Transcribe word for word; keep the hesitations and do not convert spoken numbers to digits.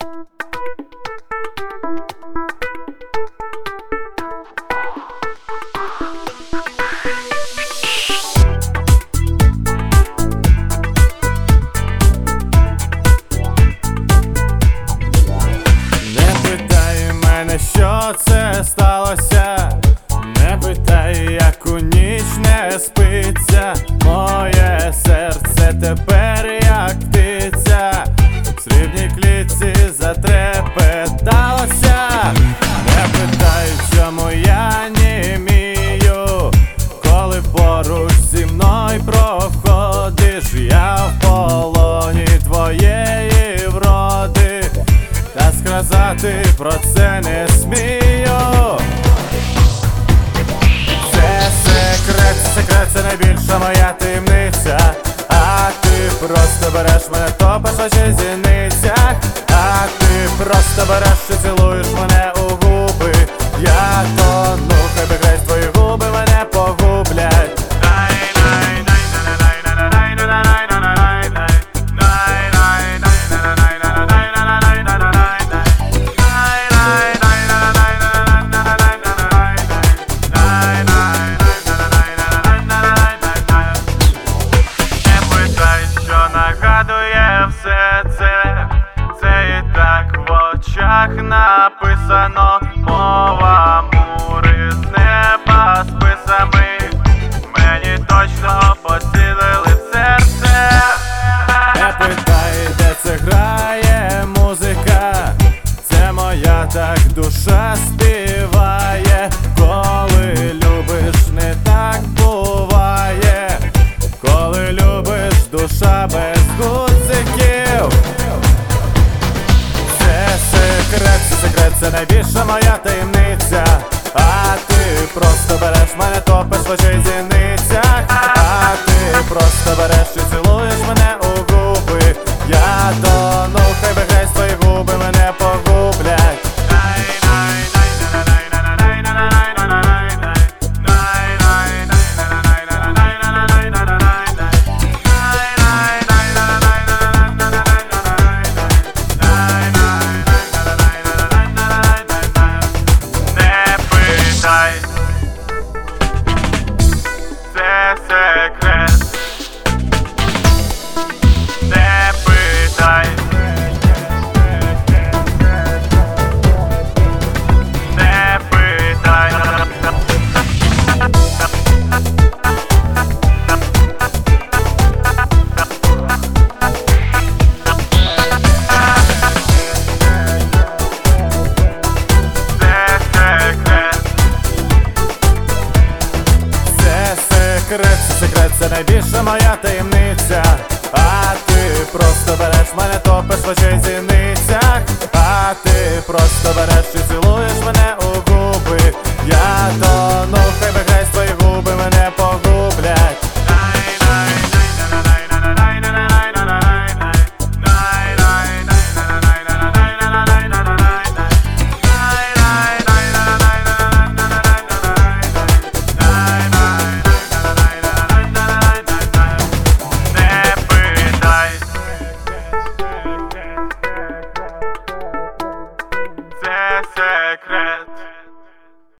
Що це сталося? Не питай, як у ніч не спиться. Моє серце тепер як птиця, в срібній клітці затрепеталося. Не питай, чому я німію, коли поруч зі мною проходиш. Я в полоні твоєї вроди, та сказати про це не смію. Це секрет, секрет, це найбільша моя таємниця. А ти просто береш мене, топиш в очі зіницях. А ти просто береш і цілуєш мене у губи. Я тону, хай би грець, твої губи мене погублять. Все це, це і так в очах написано. Мова мури з неба списами мені точно поцілили в серце. Не питай, де це грає музика, це моя так душа співає. Коли любиш, не так буває, коли любиш, душа без гудзиків. Це секрет, це секрет, це найбільша моя таємниця. А ти просто береш мене, топиш в очі зіницях. А ти просто береш і цілуєш мене у губи. Я тону, хай би грець, твої губи мене погублять. Це секрет. Не питай. Не питай. Секрет, це секрет, це найбільша моя таємниця. А ти просто береш мене, топиш в очі зіницях. А ти просто береш